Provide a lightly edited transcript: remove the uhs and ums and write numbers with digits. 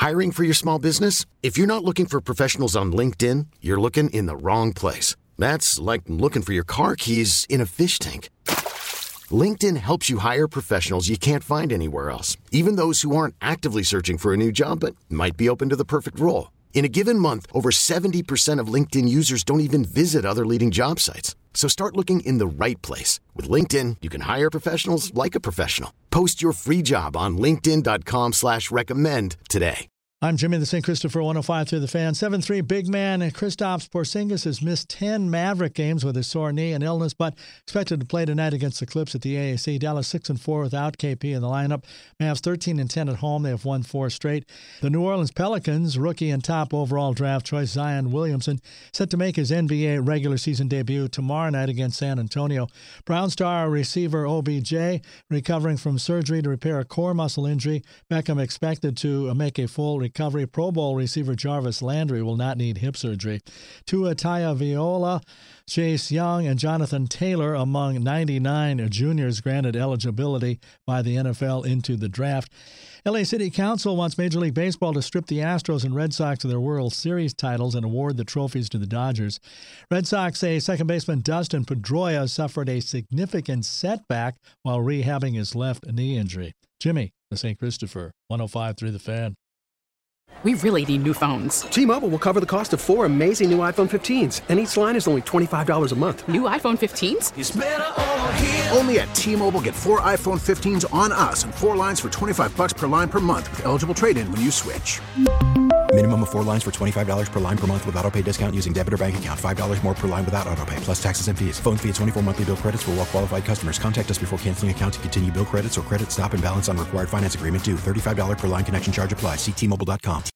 Hiring for your small business? If you're not looking for professionals on LinkedIn, you're looking in the wrong place. That's like looking for your car keys in a fish tank. LinkedIn helps you hire professionals you can't find anywhere else, even those who aren't actively searching for a new job but might be open to the perfect role. In a given month, over 70% of LinkedIn users don't even visit other leading job sites. So start looking in the right place. With LinkedIn, you can hire professionals like a professional. Post your free job on linkedin.com/recommend today. I'm Jimmy the St. Christopher 105 through the Fan. 7'3" big man Kristaps Porzingis has missed 10 Maverick games with his sore knee and illness, but expected to play tonight against the Clips at the AAC. Dallas 6-4 without KP in the lineup. Mavs 13-10 at home. They have won 4 straight. The New Orleans Pelicans, rookie and top overall draft choice Zion Williamson, set to make his NBA regular season debut tomorrow night against San Antonio. Brown star receiver OBJ recovering from surgery to repair a core muscle injury. Beckham expected to make a full recovery. Pro Bowl receiver Jarvis Landry will not need hip surgery. Tua Tagovailoa, Chase Young, and Jonathan Taylor among 99 juniors granted eligibility by the NFL into the draft. LA City Council wants Major League Baseball to strip the Astros and Red Sox of their World Series titles and award the trophies to the Dodgers. Red Sox say second baseman Dustin Pedroia suffered a significant setback while rehabbing his left knee injury. Jimmy, the St. Christopher, 105 through the Fan. We really need new phones. T-Mobile will cover the cost of 4 amazing new iPhone 15s, and each line is only $25 a month. New iPhone 15s? It's better over here. Only at T-Mobile, get 4 iPhone 15s on us and 4 lines for $25 per line per month with eligible trade-in when you switch. Minimum of 4 lines for $25 per line per month with autopay discount using debit or bank account. $5 more per line without autopay, plus taxes and fees. Phone fee at 24 monthly bill credits for well-qualified customers. Contact us before canceling account to continue bill credits or credit stop and balance on required finance agreement due. $35 per line connection charge applies. See T-Mobile.com.